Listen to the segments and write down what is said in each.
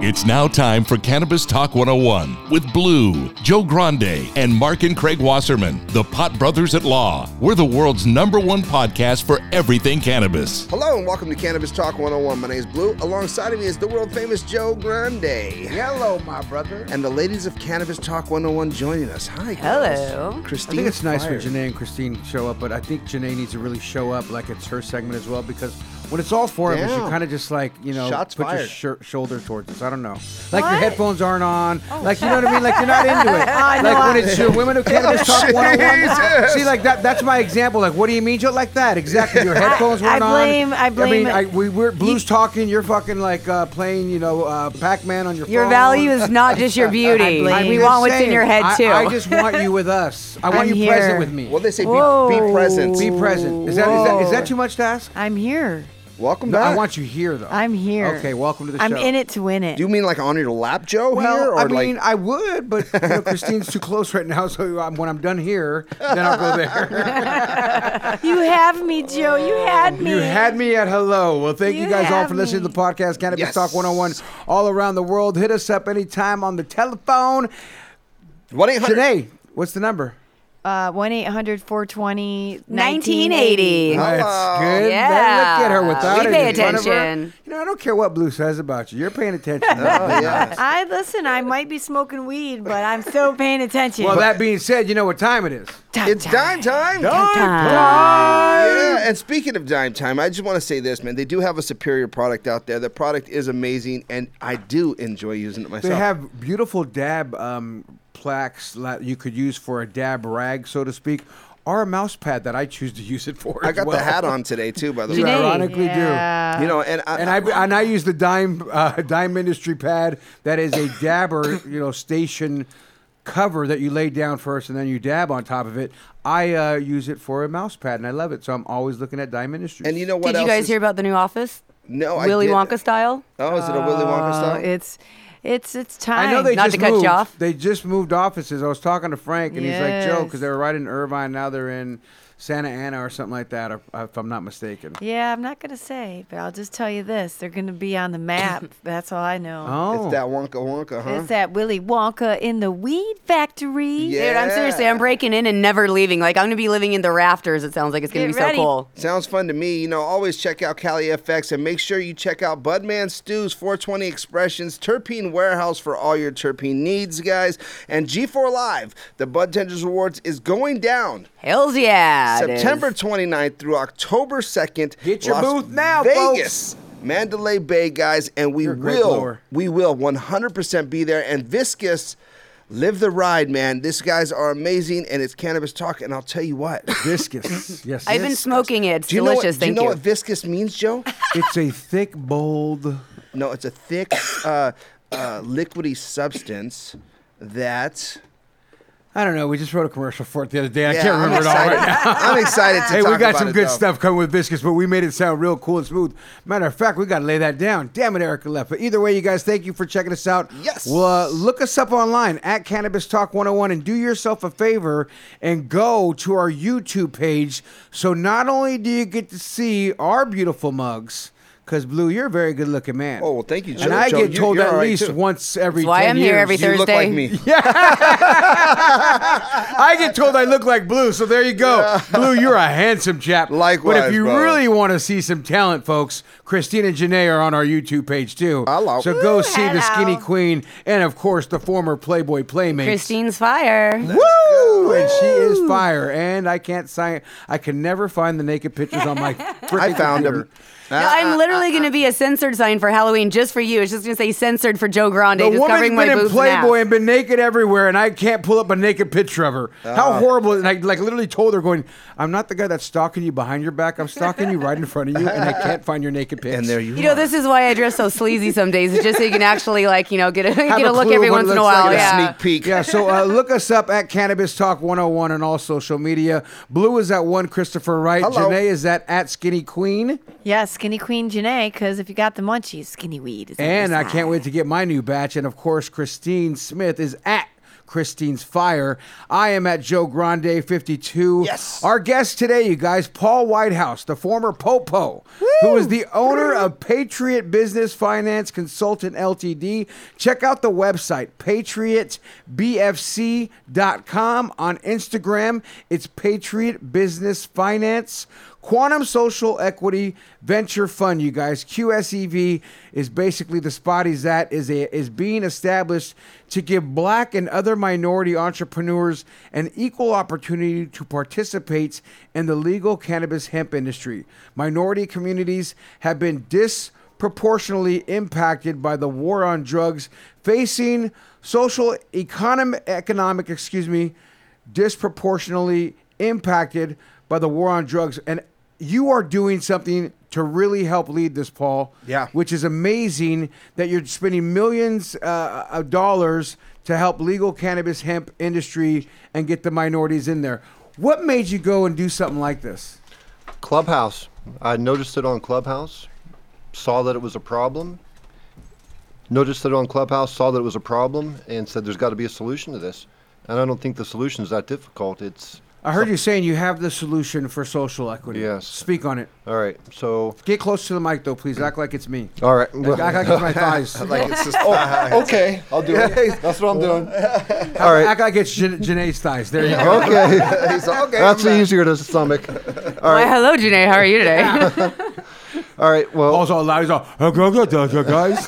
It's now time for Cannabis Talk 101 with Blue, Joe Grande, and Mark and Craig Wasserman, the Pot Brothers at Law. We're the world's #1 podcast for everything cannabis. Hello and welcome to Cannabis Talk 101. My name is Blue. Alongside of me is the world famous Joe Grande. Hello, my brother. And the ladies of Cannabis Talk 101 joining us. Hi, guys. Hello. Christine. I think it's nice Fire. when Janae and Christine show up, but I think Janae needs to really show up like it's her segment as well, because when it's all four of us, you Yeah. kind of just like, Shots put fired. your shoulder towards us. I don't know. Like your What? headphones aren't on. Like, you know what I mean? Like you're not into it. I know. Like when it's your Women of Cannabis Talk 101. Jesus. See, like that's my example. Like, what do you mean, Joe? Like that. Exactly. Your headphones weren't on. I blame we're Blue's talking. You're fucking like playing, Pac-Man on your phone. Your value is not just your beauty. I'm We just want what's in saying, your head, too. I just want you with us. I want I'm you here. present with me. Well, they say be Whoa. present. Be present. Is that too much to ask? I'm here. Welcome No, back. I want you here, though. I'm here. Okay, welcome to the I'm show. in it to win it. Do you mean like on your lap, Joe, here? Well, Or I mean, like... I would, but Christine's too close right now, so when I'm done here, then I'll go there. You have me, Joe. You had me. You had me at hello. Well, thank you You guys all have for listening me. to the podcast, Cannabis Yes. Talk 101, all around the world. Hit us up anytime on the telephone. 1-800. Janae, what's the number? 1-800-420-1980. That's good. Yeah. Look at her without We it pay in front of her. attention. I don't care what Blue says about you. You're paying attention. Oh, yeah. I might be smoking weed, but I'm still paying attention. Well, that being said, you know what time it is. It's dime time. time. Yeah, and speaking of dime time, I just want to say this, man. They do have a superior product out there. The product is amazing, and I do enjoy using it myself. They have beautiful dab plaques that you could use for a dab rag, so to speak, or a mouse pad that I choose to use it for. I as got well. the hat on today, too, by the You way. ironically do. You know, and I use the Dime Industry pad that is a dabber, station cover that you lay down first and then you dab on top of it. I use it for a mouse pad and I love it, so I'm always looking at Dime Industries. and you know what Did you else guys is- hear about the new office? No, Willy I did. Wonka style? Oh, is it a Willy Wonka style? It's time. I know they Not just to cut moved. you off. They just moved offices. I was talking to Frank, and he's like, Joe, Yes. because they were right in Irvine. Now they're in Santa Ana or something like that, if I'm not mistaken. Yeah, I'm not going to say, but I'll just tell you this. They're going to be on the map. That's all I know. Oh. It's that Wonka, huh? It's that Willy Wonka in the weed factory. Yeah. Dude, I'm seriously, I'm breaking in and never leaving. Like, I'm going to be living in the rafters. It sounds like it's going to Get be ready. so cool. Sounds fun to me. You know, always check out Cali FX and make sure you check out Budman Stews, 420 Expressions, Terpene Warehouse for all your terpene needs, guys. And G4 Live, the Bud Tenders Awards is going down Hells yeah. it is. September 29th through October 2nd. Get your Las booth now, Vegas. Mandalay Bay, guys, and we You're a great will blower. 100% be there. And Viscous, live the ride, man. These guys are amazing, and it's Cannabis Talk. And I'll tell you what, Viscous. Yes. I've been yes. smoking it. It's do you know delicious. what, do you Thank know you. what viscous means, Joe? It's a thick, bold. No, it's a thick, liquidy substance that. I don't know. We just wrote a commercial for it the other day. I Yeah, can't remember it all right now. I'm excited to Hey, talk we got about some it, good though. stuff coming with Viscous, but we made it sound real cool and smooth. Matter of fact, we got to lay that down. Damn it, Erica left. But either way, you guys, thank you for checking us out. Yes. Well, look us up online at Cannabis Talk 101 and do yourself a favor and go to our YouTube page. So not only do you get to see our beautiful mugs, because Blue, you're a very good looking man. Oh, well, thank you, Joe. And I Joe, get told you're at all right, least too. once every That's why 10 I'm years. here every You look Thursday. like me. I get told I look like Blue, so there you go. Blue, you're a handsome chap. Likewise, But if you brother. really want to see some talent, folks, Christine and Janae are on our YouTube page, too. Hello. So go see the hello. Skinny Queen and, of course, the former Playboy Playmates. Christine's fire. Woo! And she is fire. And I can never find the naked pictures on my frickin' I found computer. him. No, I'm literally going to be a censored sign for Halloween just for you. It's just going to say censored for Joe Grande. The just woman's covering my been in boobs and Playboy ass. and been naked everywhere, and I can't pull up a naked picture of her. How horrible! And I literally told her, "going, I'm not the guy that's stalking you behind your back. I'm stalking you right in front of you, and I can't find your naked pics." And there you You know, this is why I dress so sleazy some days. It's just so you can actually, get a Have get a a look clue every what it once in a looks while. like. a Yeah. sneak peek. Yeah, so look us up at Cannabis Talk 101 on all social media. Blue is at one Christopher Wright. Hello. Janae is at Skinny Queen. Yeah, Skinny Queen Janae, because if you got the munchies, skinny weed is on And your I can't side. wait to get my new batch. And of course, Christine Smith is at Christine's Fire. I am at Joe Grande 52. Yes. Our guest today, you guys, Paul Whitehouse, the former Popo, who is the owner of Patriot Business Finance Consultant Ltd. Check out the website, patriotbfc.com. On Instagram, it's Patriot Business Finance. Quantum Social Equity Venture Fund, you guys. QSEV is basically the spot he's at, is being established to give black and other minority entrepreneurs an equal opportunity to participate in the legal cannabis hemp industry. Minority communities have been disproportionately impacted by the war on drugs, facing disproportionately impacted by the war on drugs. And you are doing something to really help lead this, Paul. Yeah. Which is amazing that you're spending millions of dollars to help legal cannabis hemp industry and get the minorities in there. What made you go and do something like this? Clubhouse. I noticed it on Clubhouse, saw that it was a problem. Noticed it on Clubhouse, saw that it was a problem, and said there's got to be a solution to this. And I don't think the solution is that difficult. I heard you saying you have the solution for social equity. Yes. Speak on it. All right, so... Get close to the mic, though, please. Act like it's me. All right. Act like it's my thighs. Like it's just Okay, I'll do it. That's what I'm doing. All right. Act like it's Janae's thighs. There you go. Okay. He's okay. That's easier to stomach. All Why, right. hello, Janae. How are you today? All right, well... Paul's all loud. He's all, guys.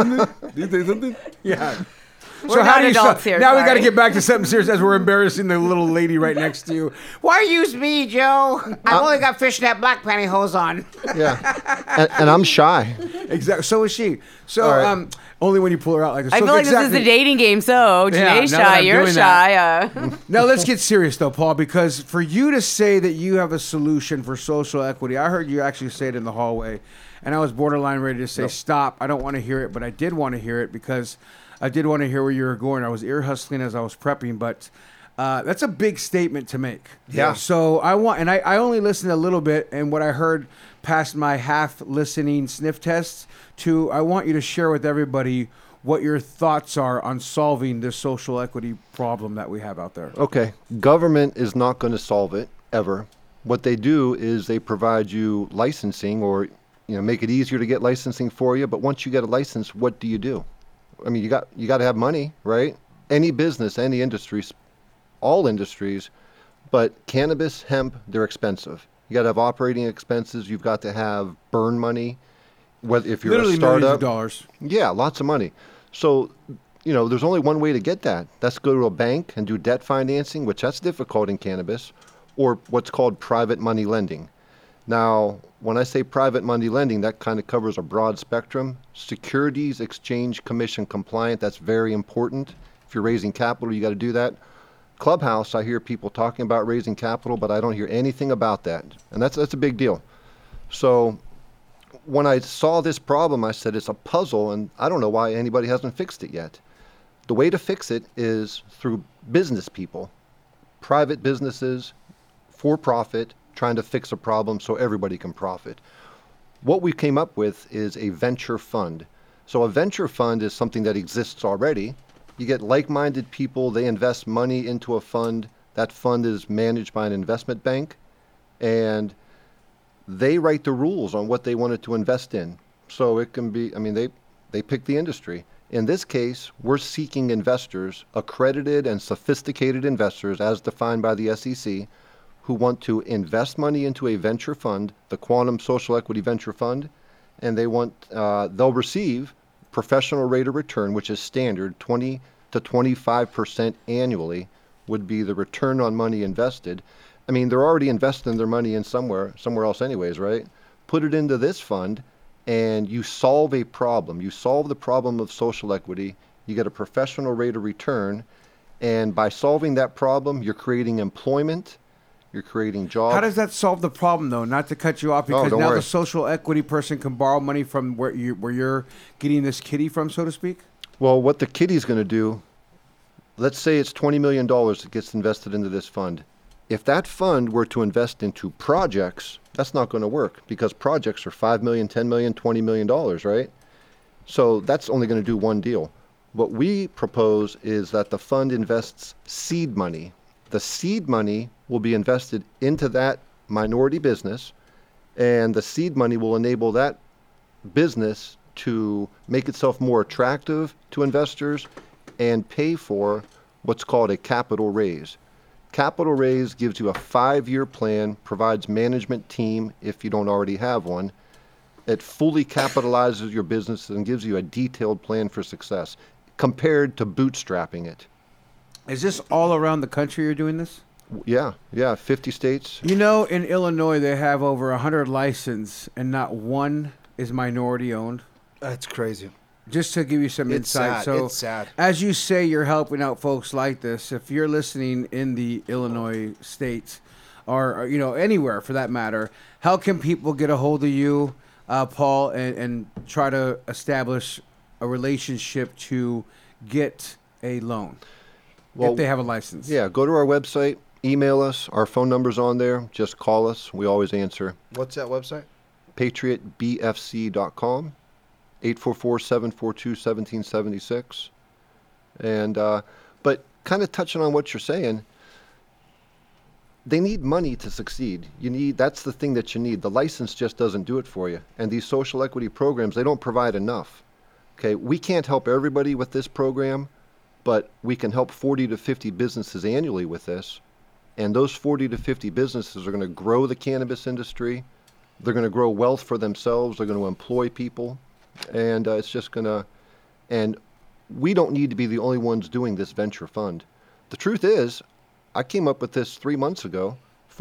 Yeah. We're not adults here, Now we got to sorry. get back to something serious as we're embarrassing the little lady right next to you. Why use me, Joe? I've only got fishnet black pantyhose on. Yeah. And I'm shy. Exactly. So is she. So All right. Only when you pull her out like this. I So feel like this is exactly- a dating game. So, Yeah, Janae's now that shy, I'm you're doing shy. Now let's get serious though, Paul, because for you to say that you have a solution for social equity, I heard you actually say it in the hallway, and I was borderline ready to say stop. I don't want to hear it, but I did want to hear it because I did want to hear where you were going. I was ear hustling as I was prepping, but that's a big statement to make. Yeah. So I only listened a little bit, and what I heard past my half listening sniff tests to, I want you to share with everybody what your thoughts are on solving this social equity problem that we have out there. Okay. Government is not going to solve it, ever. What they do is they provide you licensing or, make it easier to get licensing for you. But once you get a license, what do? I mean, you got to have money, right? Any business, any industries, all industries, but cannabis, hemp, they're expensive. You got to have operating expenses. You've got to have burn money. Whether if you're Literally a startup, millions of dollars. yeah, lots of money. So, there's only one way to get that. That's go to a bank and do debt financing, which that's difficult in cannabis, or what's called private money lending. Now, when I say private money lending, that kind of covers a broad spectrum. Securities Exchange Commission compliant, that's very important. If you're raising capital, you got to do that. Clubhouse, I hear people talking about raising capital, but I don't hear anything about that. And that's a big deal. So when I saw this problem, I said it's a puzzle, and I don't know why anybody hasn't fixed it yet. The way to fix it is through business people, private businesses, for profit, trying to fix a problem so everybody can profit. What we came up with is a venture fund. So a venture fund is something that exists already. You get like-minded people, they invest money into a fund. That fund is managed by an investment bank, and they write the rules on what they wanted to invest in. So it can be, they pick the industry. In this case, we're seeking investors, accredited and sophisticated investors as defined by the SEC, who want to invest money into a venture fund, the Quantum Social Equity Venture Fund, and they'll receive professional rate of return, which is standard, 20 to 25% annually would be the return on money invested. They're already investing their money in somewhere else anyways, right? Put it into this fund, and you solve a problem. You solve the problem of social equity. You get a professional rate of return, and by solving that problem, you're creating employment. You're creating jobs. How does that solve the problem, though? Not to cut you off, because don't now worry. the social equity person can borrow money from where you're getting this kitty from, so to speak? Well, what the kitty's going to do, let's say it's $20 million that gets invested into this fund. If that fund were to invest into projects, that's not going to work, because projects are $5 million, $10 million, $20 million, right? So that's only going to do one deal. What we propose is that the fund invests seed money. The seed money will be invested into that minority business, and the seed money will enable that business to make itself more attractive to investors and pay for what's called a capital raise. Capital raise gives you a 5-year plan, provides management team if you don't already have one. It fully capitalizes your business and gives you a detailed plan for success compared to bootstrapping it. Is this all around the country you're doing this? Yeah, 50 states. You know, in Illinois, they have over 100 licenses, and not one is minority owned. That's crazy. Just to give you some It's insight. sad. So, It's sad. as you say, you're helping out folks like this. If you're listening in the Illinois states, or anywhere for that matter, how can people get a hold of you, Paul, and try to establish a relationship to get a loan if they have a license? Yeah, go to our website, email us. Our phone number's on there. Just call us. We always answer. What's that website? PatriotBFC.com, 844-742-1776. And but kind of touching on what you're saying, they need money to succeed. That's the thing that you need. The license just doesn't do it for you. And these social equity programs, they don't provide enough. Okay, we can't help everybody with this program, but we can help 40 to 50 businesses annually with this. And those 40 to 50 businesses are going to grow the cannabis industry. They're going to grow wealth for themselves. They're going to employ people. And it's just going to, and we don't need to be the only ones doing this venture fund. The truth is, I came up with this 4 months ago.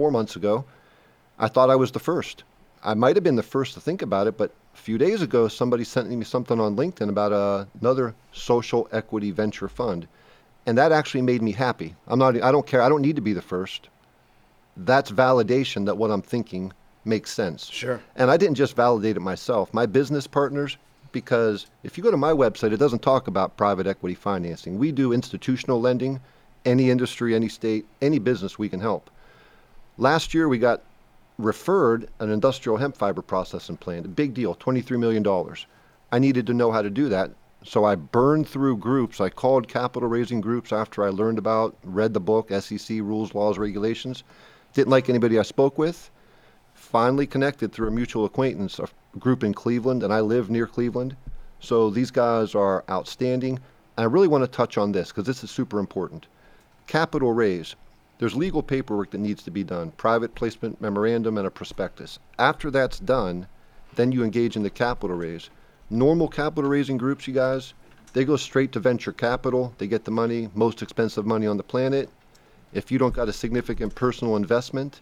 I thought I was the first. I might have been the first to think about it, but a few days ago, somebody sent me something on LinkedIn about another social equity venture fund. And that actually made me happy. I don't care. I don't need to be the first. That's validation that what I'm thinking makes sense. Sure. And I didn't just validate it myself. My business partners, because if you go to my website, it doesn't talk about private equity financing. We do institutional lending, any industry, any state, any business we can help. Last year, we got referred an industrial hemp fiber processing plant, a big deal, $23 million. I needed to know how to do that. So I burned through groups. I called capital raising groups after I read the book, SEC Rules, Laws, Regulations. Didn't like anybody I spoke with. Finally connected through a mutual acquaintance, a group in Cleveland, and I live near Cleveland. So these guys are outstanding. And I really want to touch on this because this is super important. Capital raise. There's legal paperwork that needs to be done, private placement memorandum and a prospectus. After that's done, then you engage in the capital raise. Normal capital raising groups, you guys, they go straight to venture capital. They get the money, most expensive money on the planet. If you don't got a significant personal investment,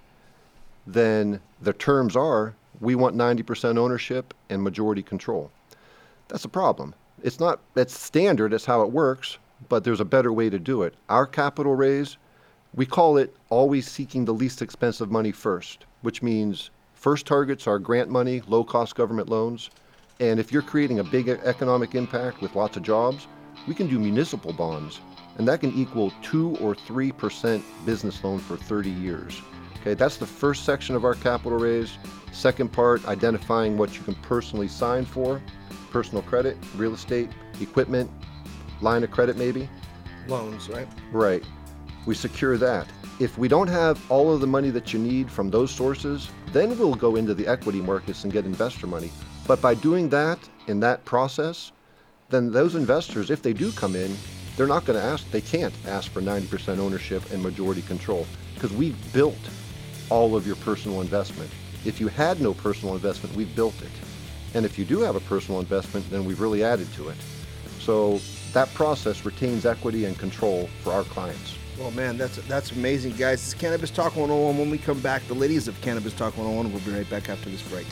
then the terms are, we want 90% ownership and majority control. That's a problem. It's standard, it's how it works, but there's a better way to do it. Our capital raise, we call it always seeking the least expensive money first, which means first targets are grant money, low-cost government loans. And if you're creating a big economic impact with lots of jobs, we can do municipal bonds, and that can equal 2 or 3% business loan for 30 years. Okay, that's the first section of our capital raise. Second part, identifying what you can personally sign for, personal credit, real estate, equipment, line of credit maybe. Loans, right? Right. We secure that. If we don't have all of the money that you need from those sources, then we'll go into the equity markets and get investor money. But by doing that in that process, then those investors, if they do come in, they can't ask for 90% ownership and majority control because we've built all of your personal investment. If you had no personal investment, we've built it. And if you do have a personal investment, then we've really added to it. So that process retains equity and control for our clients. Well, man, that's amazing, guys. It's Cannabis Talk 101. When we come back, the ladies of Cannabis Talk 101 will be right back after this break.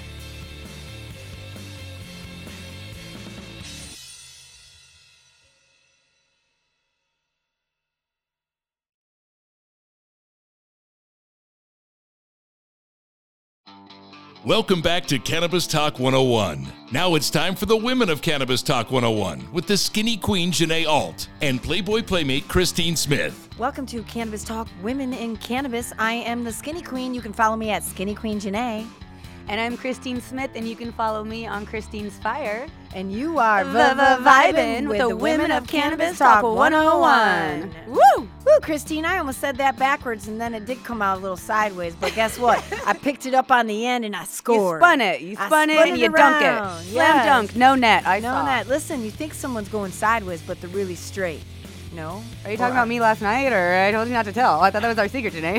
Welcome back to Cannabis Talk 101. Now it's time for the women of Cannabis Talk 101 with the skinny queen Janae Alt and Playboy Playmate Christine Smith. Welcome to Cannabis Talk Women in Cannabis. I am the Skinny Queen. You can follow me at Skinny Queen Janae. And I'm Christine Smith, and you can follow me on Christine's Fire. And you are Vibin' with the Women of Cannabis Talk 101. Woo! Woo, Christine, I almost said that backwards, and then it did come out a little sideways. But guess what? I picked it up on the end, and I scored. You spun it, and you dunk it. Slam dunk, no net. No net. Listen, you think someone's going sideways, but they're really straight. No? Are you talking about me last night, or I told you not to tell? I thought that was our secret today.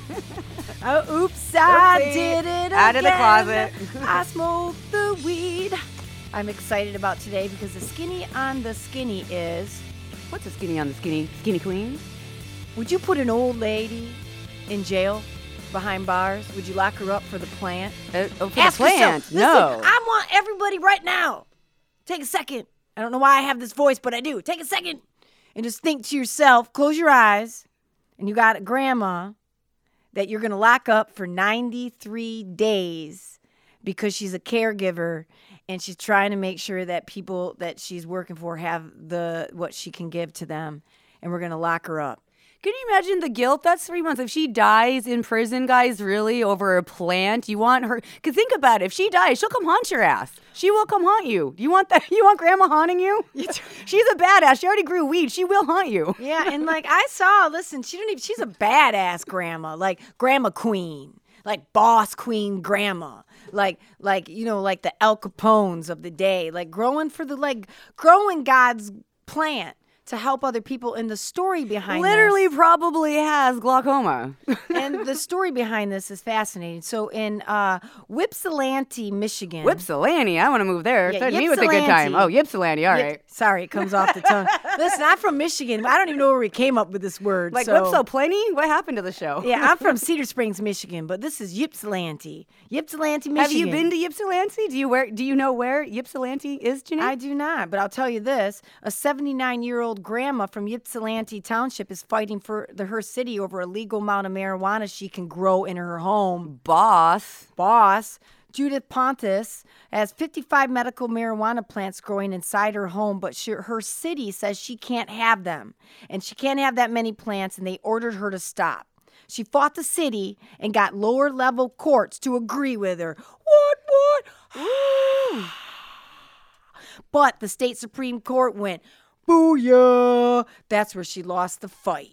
Oh, oops, I did it Out of the closet. I smoked the weed. I'm excited about today because the skinny on the skinny is... What's a skinny on the skinny? Skinny queen? Would you put an old lady in jail behind bars? Would you lock her up for the plant? For Ask the plant? yourself. No. Listen, I want everybody right now. Take a second. I don't know why I have this voice, but I do. Take a second and just think to yourself, close your eyes, and you got a grandma that you're going to lock up for 93 days because she's a caregiver and she's trying to make sure that people that she's working for have what she can give to them, and we're going to lock her up. Can you imagine the guilt? That's 3 months. If she dies in prison, guys, really, over a plant, you want her... Because think about it. If she dies, she'll come haunt your ass. She will come haunt you. Do you want that? You want grandma haunting you? She's a badass. She already grew weed. She will haunt you. Yeah, and like I saw, listen, she's a badass grandma, like grandma queen, like boss queen grandma. Like the Al Capones of the day, like growing God's plant to help other people. And the story behind Literally probably has glaucoma. And the story behind this is fascinating. So in Ypsilanti, Michigan. Ypsilanti, I want to move there. Yeah, Threaten me with a good time. Ypsilanti. Oh, Ypsilanti, all right. Sorry, it comes off the tongue. Listen, I'm from Michigan. I don't even know where we came up with this word. Like so. Whipso plenty? What happened to the show? Yeah, I'm from Cedar Springs, Michigan, but this is Ypsilanti. Ypsilanti, Michigan. Have you been to Ypsilanti? Do you know where Ypsilanti is, Janae? I do not, but I'll tell you this. A 79-year-old grandma from Ypsilanti Township is fighting for her city over a legal amount of marijuana she can grow in her home. Boss. Judith Pontus has 55 medical marijuana plants growing inside her home, but her city says she can't have them. And she can't have that many plants, and they ordered her to stop. She fought the city and got lower-level courts to agree with her. What? But the state Supreme Court went, booyah! That's where she lost the fight.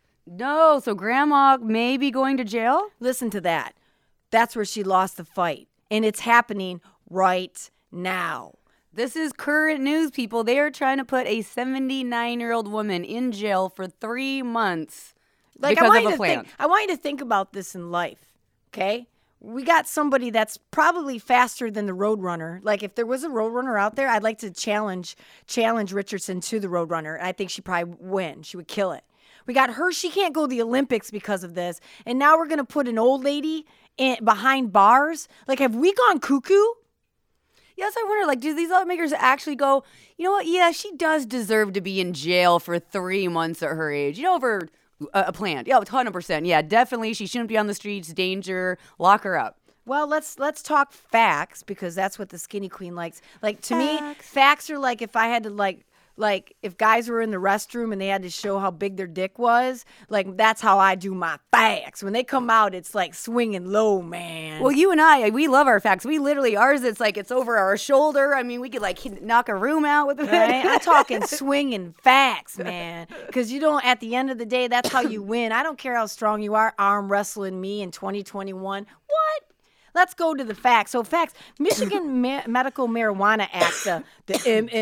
No, so grandma may be going to jail? Listen to that. That's where she lost the fight. And it's happening right now. This is current news, people. They are trying to put a 79-year-old woman in jail for 3 months because of a plant. I want you to think about this in life, okay? We got somebody that's probably faster than the Roadrunner. Like, if there was a Roadrunner out there, I'd like to challenge Richardson to the Roadrunner. I think she'd probably win. She would kill it. We got her. She can't go to the Olympics because of this. And now we're going to put an old lady behind bars. Like, have we gone cuckoo? Yes, I wonder, like, do these lawmakers actually go, you know what? Yeah, she does deserve to be in jail for 3 months at her age. You know, over a plant. Yeah, 100%. Yeah, definitely. She shouldn't be on the streets. Danger. Lock her up. Well, let's talk facts, because that's what the skinny queen likes. Like, to me, facts are like if I had to like if guys were in the restroom and they had to show how big their dick was, like that's how I do my facts. When they come out, it's like swinging low, man. Well, you and I, we love our facts. We literally, ours, it's like it's over our shoulder. I mean, we could like knock a room out with it. Right? I'm talking swinging facts, man. Because you don't, at the end of the day, that's how you win. I don't care how strong you are, arm wrestling me in 2021. What? Let's go to the facts. So facts, Michigan Medical Marijuana Act, the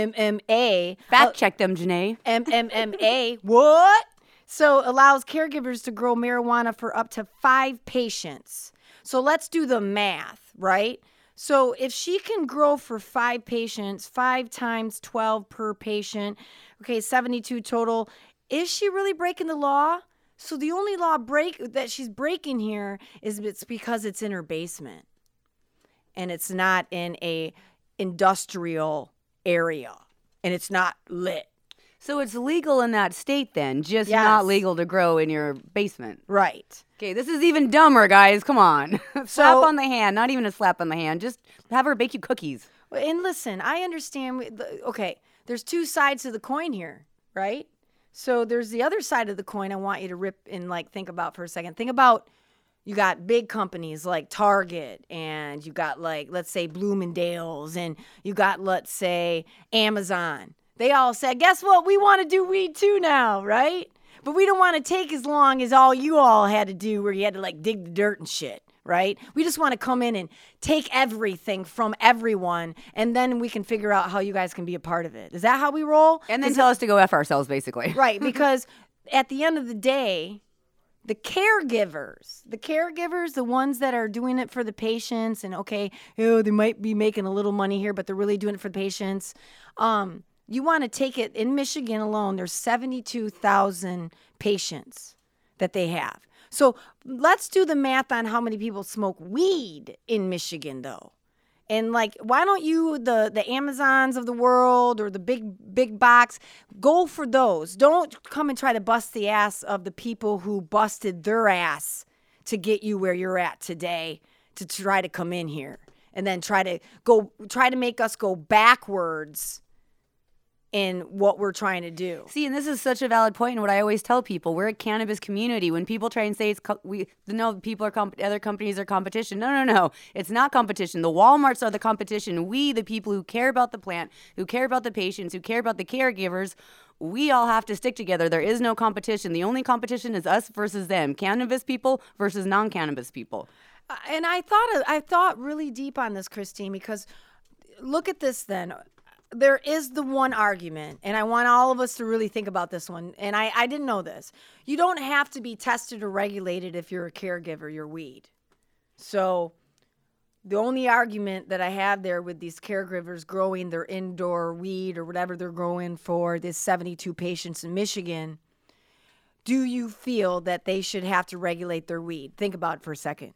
MMA. Fact check them, Janae. MMA, what? So allows caregivers to grow marijuana for up to 5 patients. So let's do the math, right? So if she can grow for 5 patients, 5 times 12 per patient, okay, 72 total, is she really breaking the law? So the only law that she's breaking here is it's because it's in her basement and it's not in a industrial area and it's not lit. So it's legal in that state then, just not legal to grow in your basement. Right. Okay, this is even dumber, guys. Come on. Slap on the hand. Not even a slap on the hand. Just have her bake you cookies. And listen, I understand. Okay, there's 2 sides to the coin here, right? So there's the other side of the coin I want you to rip and like think about for a second. Think about You got big companies like Target, and you got, like, let's say Bloomingdale's, and you got, let's say, Amazon. They all said, guess what? We want to do weed too now, right? But we don't want to take as long as all you all had to do, where you had to, like, dig the dirt and shit, right? We just want to come in and take everything from everyone, and then we can figure out how you guys can be a part of it. Is that how we roll? And then tell us to go F ourselves, basically. Right, because at the end of the day, the caregivers, the ones that are doing it for the patients, and okay, they might be making a little money here, but they're really doing it for the patients. You want to take it, in Michigan alone, there's 72,000 patients that they have. So let's do the math on how many people smoke weed in Michigan, though. And, like, why don't you, the Amazons of the world, or the big box, go for those. Don't come and try to bust the ass of the people who busted their ass to get you where you're at today, to try to come in here and then try to make us go backwards in what we're trying to do. See, and this is such a valid point, and what I always tell people, we're a cannabis community. When people try and say people are other companies are competition. No. It's not competition. The Walmarts are the competition. We, the people who care about the plant, who care about the patients, who care about the caregivers, we all have to stick together. There is no competition. The only competition is us versus them. Cannabis people versus non-cannabis people. And I thought really deep on this, Christine, because look at this then. There is the one argument, and I want all of us to really think about this one, and I didn't know this. You don't have to be tested or regulated if you're a caregiver, your weed. So the only argument that I have there with these caregivers growing their indoor weed or whatever they're growing for this 72 patients in Michigan, do you feel that they should have to regulate their weed? Think about it for a second.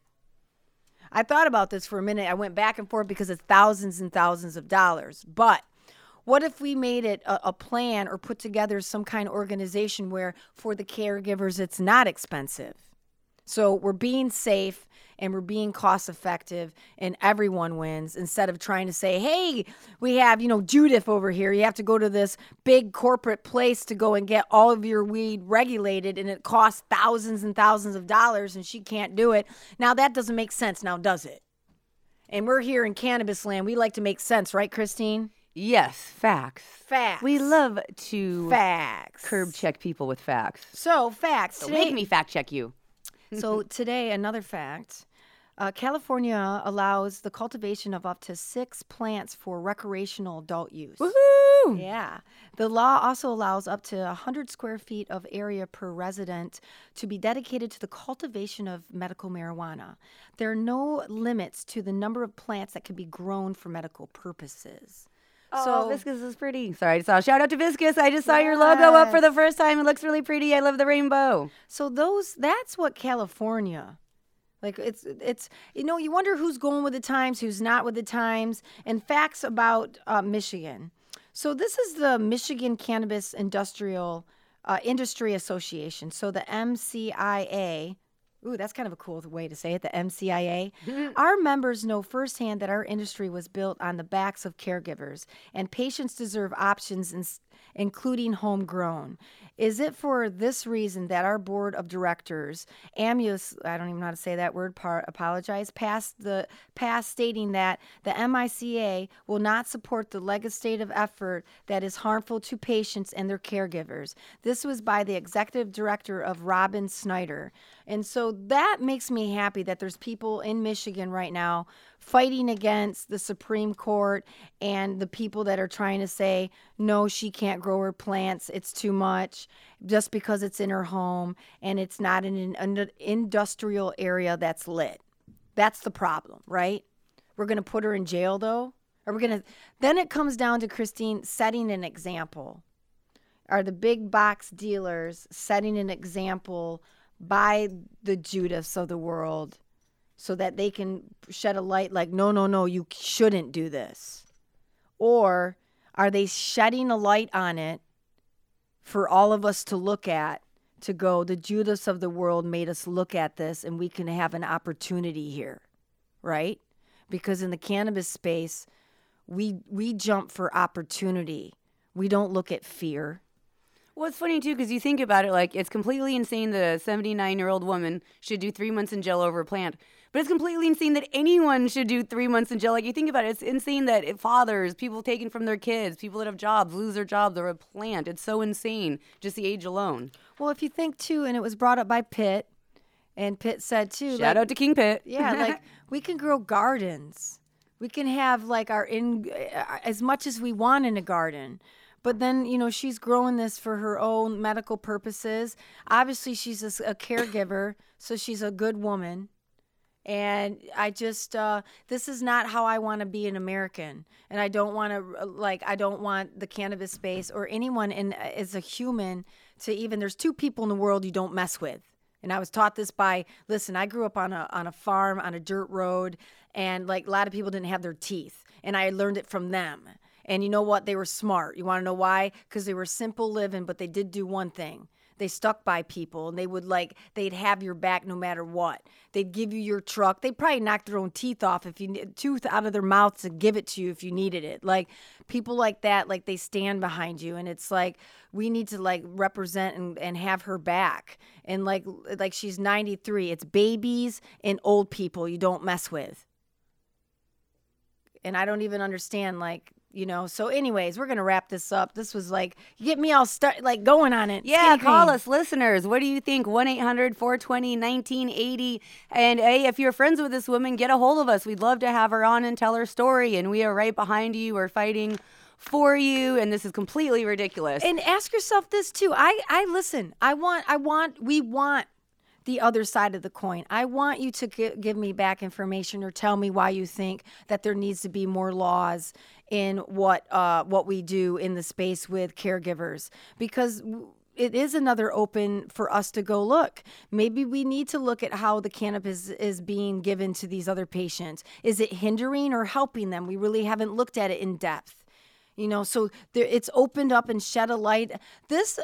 I thought about this for a minute. I went back and forth because it's thousands and thousands of dollars. But what if we made it a plan, or put together some kind of organization where for the caregivers it's not expensive? So we're being safe and we're being cost effective and everyone wins, instead of trying to say, hey, we have, Judith over here. You have to go to this big corporate place to go and get all of your weed regulated, and it costs thousands and thousands of dollars, and she can't do it. Now that doesn't make sense now, does it? And we're here in cannabis land. We like to make sense, right, Christine? Yes, facts. Facts. We love to curb check people with facts. So, facts. So make me fact check you. So today, another fact. California allows the cultivation of up to 6 plants for recreational adult use. Woohoo! Yeah. The law also allows up to 100 square feet of area per resident to be dedicated to the cultivation of medical marijuana. There are no limits to the number of plants that can be grown for medical purposes. So Viscus is pretty. Sorry, I just saw a shout out to Viscus. I just saw your logo up for the first time. It looks really pretty. I love the rainbow. So that's what California, like it's you wonder who's going with the times, who's not with the times. And facts about Michigan. So this is the Michigan Cannabis Industry Association. So the MCIA. Ooh, that's kind of a cool way to say it, the MCIA. Our members know firsthand that our industry was built on the backs of caregivers, and patients deserve options, including homegrown. Is it for this reason that our board of directors, AMUS, I don't even know how to say that word, passed stating that the MICA will not support the legislative effort that is harmful to patients and their caregivers. This was by the executive director of Robin Snyder. And so that makes me happy that there's people in Michigan right now fighting against the Supreme Court and the people that are trying to say, no, she can't grow her plants, it's too much, just because it's in her home and it's not in an industrial area that's lit. That's the problem, right? We're going to put her in jail, though? Then it comes down to, Christine, setting an example. Are the big box dealers setting an example by the Judas of the world so that they can shed a light like, no, you shouldn't do this? Or are they shedding a light on it for all of us to look at, to go, the Judas of the world made us look at this and we can have an opportunity here, right? Because in the cannabis space, we jump for opportunity. We don't look at fear. Well, it's funny, too, because you think about it, like, it's completely insane that a 79-year-old woman should do 3 months in jail over a plant. But it's completely insane that anyone should do 3 months in jail. Like, you think about it, it's insane that fathers, people taken from their kids, people that have jobs, lose their jobs over a plant. It's so insane, just the age alone. Well, if you think, too, and it was brought up by Pitt, and Pitt said, too. Shout out to King Pitt. Yeah, like, we can grow gardens. We can have, like, as much as we want in a garden. But then, she's growing this for her own medical purposes. Obviously, she's a caregiver, so she's a good woman. And I just, this is not how I want to be an American. And I don't want to, I don't want the cannabis space or anyone as a human to even, there's 2 people in the world you don't mess with. And I was taught this listen, I grew up on a farm, on a dirt road, and a lot of people didn't have their teeth. And I learned it from them. And you know what? They were smart. You want to know why? Because they were simple living, but they did do one thing. They stuck by people, and they would they'd have your back no matter what. They'd give you your truck. They'd probably knock their own teeth off tooth out of their mouth to give it to you if you needed it. People like that, they stand behind you, and it's we need to represent and have her back. And like she's 93. It's babies and old people you don't mess with. And I don't even understand so anyways, we're going to wrap this up. This was get me all going on it. Yeah, call us, listeners. What do you think? 1-800-420-1980. And hey, if you're friends with this woman, get a hold of us. We'd love to have her on and tell her story. And we are right behind you. We're fighting for you. And this is completely ridiculous. And ask yourself this too. Listen, we want the other side of the coin. I want you to give me back information or tell me why you think that there needs to be more laws in what we do in the space with caregivers, because it is another open for us to go look. Maybe we need to look at how the cannabis is being given to these other patients. Is it hindering or helping them? We really haven't looked at it in depth. So it's opened up and shed a light. This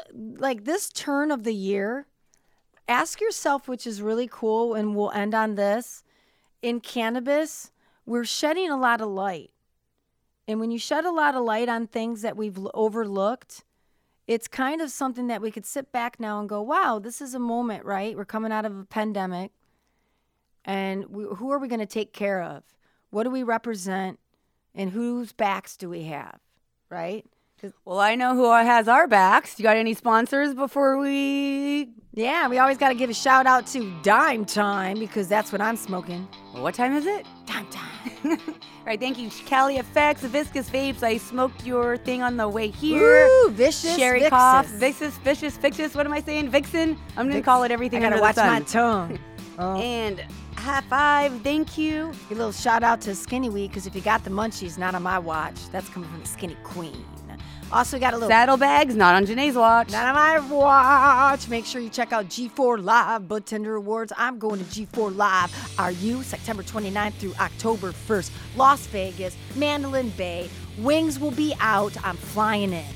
turn of the year, ask yourself, which is really cool, and we'll end on this. In cannabis, we're shedding a lot of light. And when you shed a lot of light on things that we've overlooked, it's kind of something that we could sit back now and go, wow, this is a moment, right? We're coming out of a pandemic. And who are we going to take care of? What do we represent? And whose backs do we have, right? Well, I know who has our backs. You got any sponsors before we... Yeah, we always got to give a shout out to Dime Time, because that's what I'm smoking. Well, what time is it? Dime Time. All right, thank you. Cali Effects, Viscous Vapes. I smoked your thing on the way here. Ooh, Vicious Sherry Vixus. Cough. Vicious. What am I saying? Vixen? I'm going to call it everything I got to under the watch sun. my tongue. Oh. And high five. Thank you. A little shout out to Skinny Weed, because if you got the munchies, not on my watch. That's coming from the Skinny Queen. Also got a little... Saddlebags, not on Janae's watch. Not on my watch. Make sure you check out G4 Live, Bud Tender Awards. I'm going to G4 Live. Are you? September 29th through October 1st. Las Vegas, Mandalay Bay. Wings will be out. I'm flying in.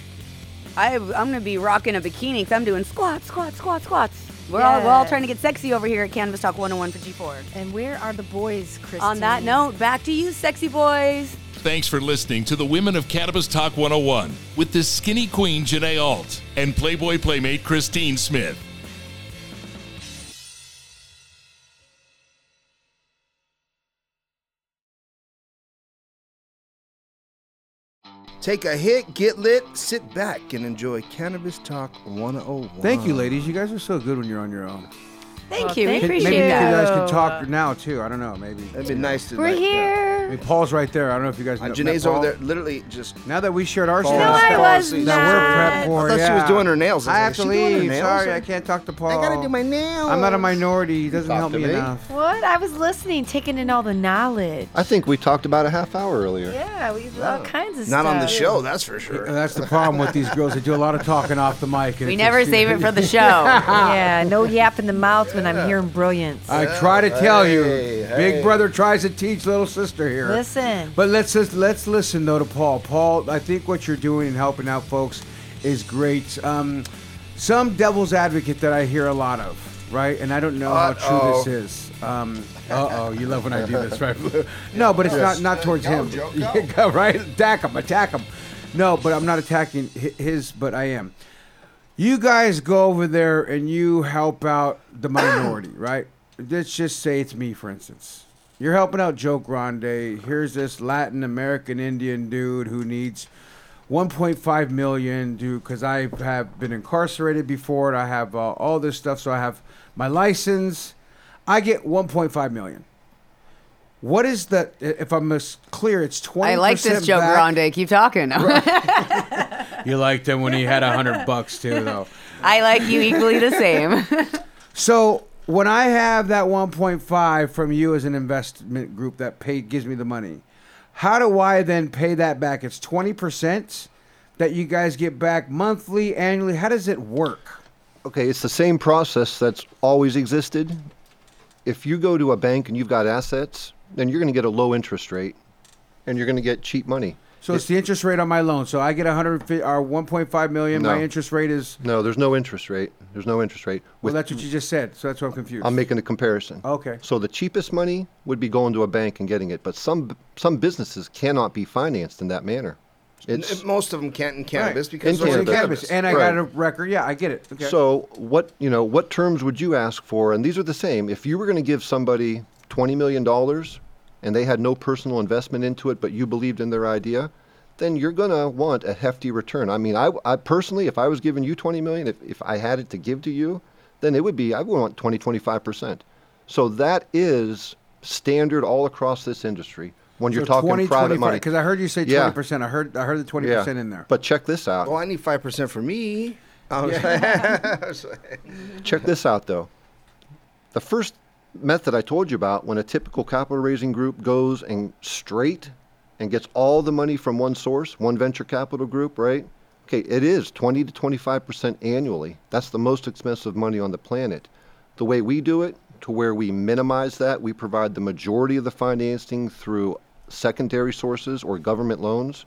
I'm going to be rocking a bikini because I'm doing squats. We're all trying to get sexy over here at Cannabis Talk 101 for G4. And where are the boys, Christine? On that note, back to you, sexy boys. Thanks for listening to the Women of Cannabis Talk 101 with the skinny queen Janae Alt and Playboy Playmate Christine Smith. Take a hit, get lit, sit back, and enjoy Cannabis Talk 101. Thank you, ladies. You guys are so good when you're on your own. Thank you. We thank appreciate Maybe you that. guys can talk now, too. I don't know. Maybe. It'd be nice to. We're here. I mean, Paul's right there. I don't know if you guys know. Janae's Paul. over there, literally just. Now that we shared our No, stuff, I was that not. we're prepped for. I thought she was doing her nails. I have to leave. Sorry, I I can't talk to Paul. I gotta do my nails. I'm not a minority. He doesn't Talk help to me me. enough. What? I was listening, taking in all the knowledge. I think we talked about a half hour earlier. Yeah, we all kinds of stuff. Not on the show, that's for sure. That's the problem with these girls. They do a lot of talking off the mic. And We it never takes save it for the show. Yeah, no yap in the mouth when I'm hearing brilliance. I try to tell you, Hey, Big Brother tries to teach little sister here. Listen. But let's listen though to Paul. Paul, I think what you're doing and helping out folks is great. Some devil's advocate that I hear a lot of, right? And I don't know how true this is. You love when I do this, right? No, but it's not towards him. Right? Attack him. No, but I'm not attacking his, but I am. You guys go over there and you help out the minority, right? Let's just say it's me, for instance. You're helping out Joe Grande. Here's this Latin American Indian dude who needs 1.5 million, dude, because I have been incarcerated before and I have all this stuff. So I have my license. I get 1.5 million. What is the, if I'm clear, it's 20%. I like this, Joe back. Grande. Keep talking. You liked him when he had $100 too, though. I like you equally the same. So when I have that 1.5 from you as an investment group that gives me the money, how do I then pay that back? It's 20% that you guys get back monthly, annually. How does it work? Okay, it's the same process that's always existed. If you go to a bank and you've got assets, then you're going to get a low interest rate, and you're going to get cheap money. So it's the interest rate on my loan. So I get 1.5 million. No. My interest rate is. No, there's no interest rate. There's no interest rate. Well, that's what you just said. So that's why I'm confused. I'm making a comparison. Okay. So the cheapest money would be going to a bank and getting it, but some businesses cannot be financed in that manner. Most of them can't in cannabis Right. because In those are cannabis. And I Right. got a record. Yeah, I get it. Okay. So what terms would you ask for? And these are the same. If you were going to give somebody $20 million and they had no personal investment into it, but you believed in their idea, then you're going to want a hefty return. I mean, I personally, if I was giving you $20 million, if I had it to give to you, then I would want 25%. So that is standard all across this industry when you're talking private money. Because I heard you say 20%. I heard the 20% in there. But check this out. Well, I need 5% for me. Check this out, though. The first method I told you about, when a typical capital raising group goes and straight and gets all the money from one source, one venture capital group, right? Okay, it is 20 to 25% annually. That's the most expensive money on the planet. The way we do it, to where we minimize that, we provide the majority of the financing through secondary sources or government loans,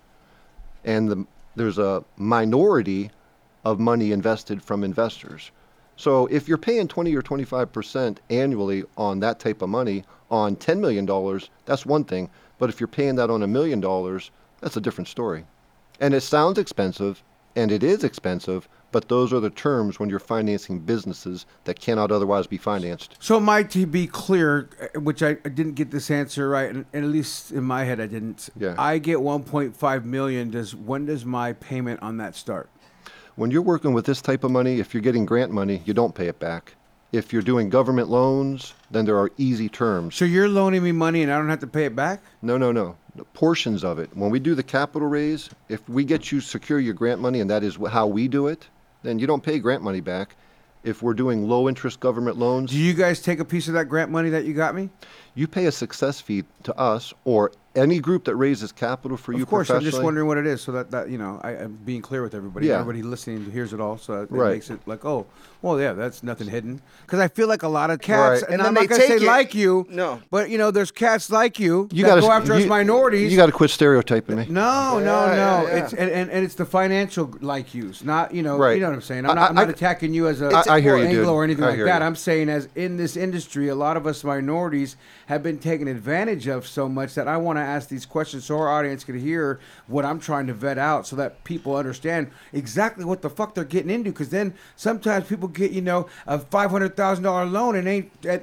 and there's a minority of money invested from investors. So if you're paying 20 or 25% annually on that type of money on $10 million, that's one thing. But if you're paying that on $1 million, that's a different story. And it sounds expensive, and it is expensive, but those are the terms when you're financing businesses that cannot otherwise be financed. So, Mike, to be clear, which I didn't get this answer right, and at least in my head I didn't. Yeah. I get 1.5 million. When does my payment on that start? When you're working with this type of money, if you're getting grant money, you don't pay it back. If you're doing government loans, then there are easy terms. So you're loaning me money and I don't have to pay it back? No. Portions of it. When we do the capital raise, if we get you secure your grant money, and that is how we do it, then you don't pay grant money back. If we're doing low interest government loans, Do you guys take a piece of that grant money that you got me? you pay a success fee to us or any group that raises capital for you Of course, I'm professionally. just wondering what it is, so that I'm being clear with everybody. Yeah. Everybody listening hears it all, so it Right. makes it like, oh, well, yeah, that's nothing hidden. Because I feel like a lot of cats, Right. and And I'm then not they going to say take it- like you, No. but there's cats like you, that gotta- go after us minorities. You got to quit stereotyping me. No. Yeah. It's and it's the financial like yous, not Right. You know what I'm saying. I'm not attacking you as a I hear you, Anglo dude. or anything I like hear that. you. I'm saying as in this industry, a lot of us minorities have been taken advantage of so much that I want to ask these questions so our audience can hear what I'm trying to vet out, so that people understand exactly what the fuck they're getting into. Because then sometimes people get a $500,000 loan and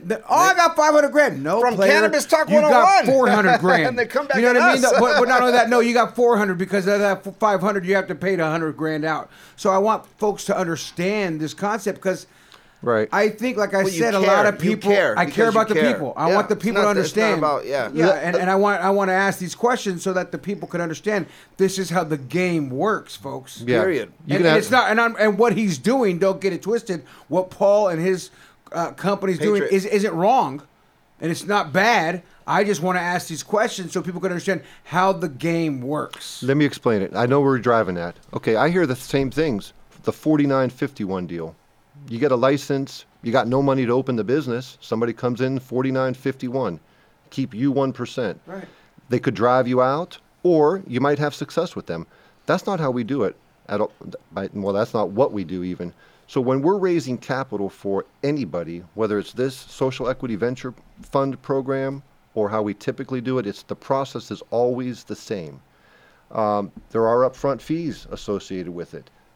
I got 500 grand. No, From player, Cannabis Talk you got 101. 400 grand. And they come back You know at what I mean? us. But not only that, no, you got 400 because of that 500 you have to pay the 100 grand out. So I want folks to understand this concept because Right. I think, like I Well, you said, a care. lot of You people. care I because care you about the care. people. I Yeah. want the It's people not- to it's not understand. about- yeah. And I want to ask these questions so that the people can understand. This is how the game works, folks. Yeah. Period. You And can it's not. And what he's doing, don't get it twisted. What Paul and his company's doing Patriot. isn't wrong, and it's not bad. I just want to ask these questions so people can understand how the game works. Let me explain it. I know where you're driving at. Okay, I hear the same things. The 4951 deal. You get a license, you got no money to open the business. Somebody comes in, 4951. Keep you 1%. Right. They could drive you out, or you might have success with them. That's not how we do it at all. Well, that's not what we do even. So when we're raising capital for anybody, whether it's this social equity venture fund program or how we typically do it, the process is always the same. There are upfront fees associated with it.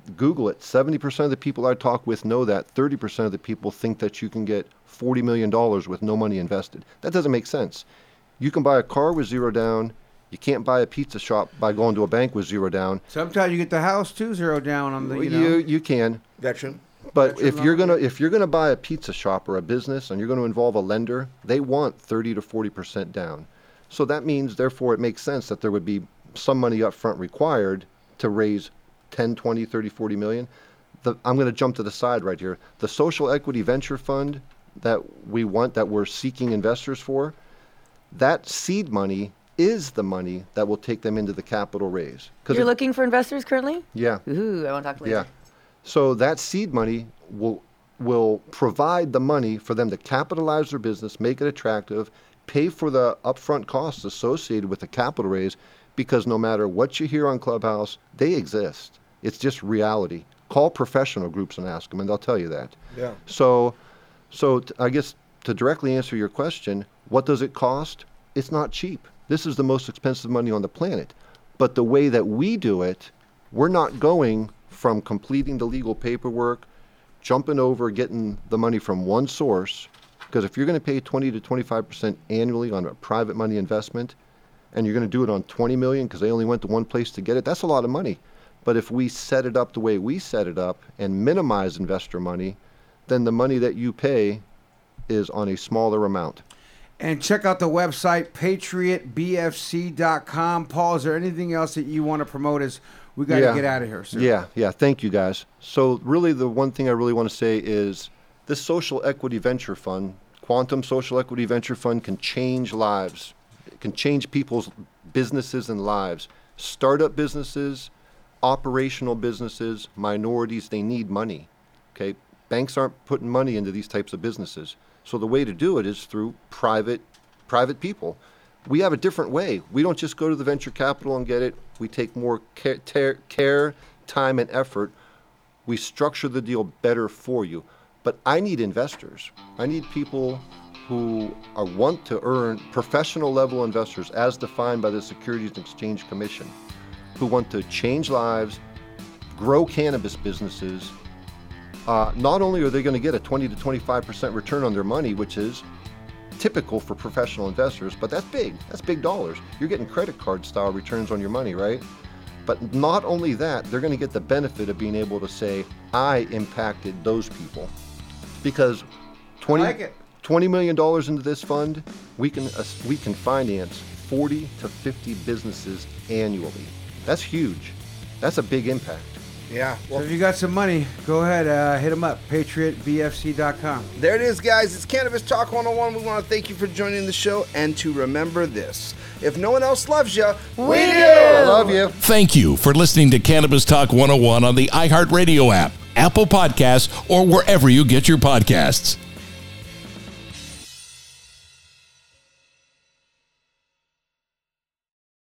Google it. 70% of the people I talk with know that. 30% of the people think that you can get $40 million with no money invested. That doesn't make sense. You can buy a car with zero down. You can't buy a pizza shop by going to a bank with zero down. Sometimes you get the house too, zero down on the, You can. Veteran. But if you're gonna buy a pizza shop or a business and you're going to involve a lender, they want 30 to 40% down. So that means, therefore, it makes sense that there would be some money up front required to raise 10, 20, 30, 40 million. I'm going to jump to the side right here. The social equity venture fund that we're seeking investors for, that seed money is the money that will take them into the capital raise. You're looking for investors currently? Yeah. Ooh, I want to talk later. Yeah. So that seed money will provide the money for them to capitalize their business, make it attractive, pay for the upfront costs associated with the capital raise, because no matter what you hear on Clubhouse, they exist. It's just reality. Call professional groups and ask them, and they'll tell you that. Yeah. So I guess to directly answer your question, what does it cost? It's not cheap. This is the most expensive money on the planet. But the way that we do it, we're not going from completing the legal paperwork, jumping over, getting the money from one source, because if you're going to pay 20 to 25% annually on a private money investment, and you're going to do it on 20 million because they only went to one place to get it, that's a lot of money. But if we set it up the way we set it up and minimize investor money, then the money that you pay is on a smaller amount. And check out the website, patriotbfc.com. Paul, is there anything else that you want to promote as we got to get out of here, sir? Yeah. Thank you, guys. So really the one thing I really want to say is this social equity venture fund, Quantum Social Equity Venture Fund, can change lives. It can change people's businesses and lives. Startup businesses, operational businesses, minorities, they need money. Okay? Banks aren't putting money into these types of businesses. So the way to do it is through private people. We have a different way. We don't just go to the venture capital and get it. We take more care, time, and effort. We structure the deal better for you. But I need investors. I need people who want to earn, professional level investors as defined by the Securities and Exchange Commission, who want to change lives, grow cannabis businesses. Not only are they going to get a 20 to 25% return on their money, which is typical for professional investors, but that's big. That's big dollars. You're getting credit card style returns on your money, right? But not only that, they're going to get the benefit of being able to say, I impacted those people. Because $20 million into this fund, we can finance 40 to 50 businesses annually. That's huge. That's a big impact. Yeah. So if you got some money, go ahead, hit them up, patriotbfc.com. There it is, guys. It's Cannabis Talk 101. We want to thank you for joining the show, and to remember this: if no one else loves you, we do. I love you. Thank you for listening to Cannabis Talk 101 on the iHeartRadio app, Apple Podcasts, or wherever you get your podcasts.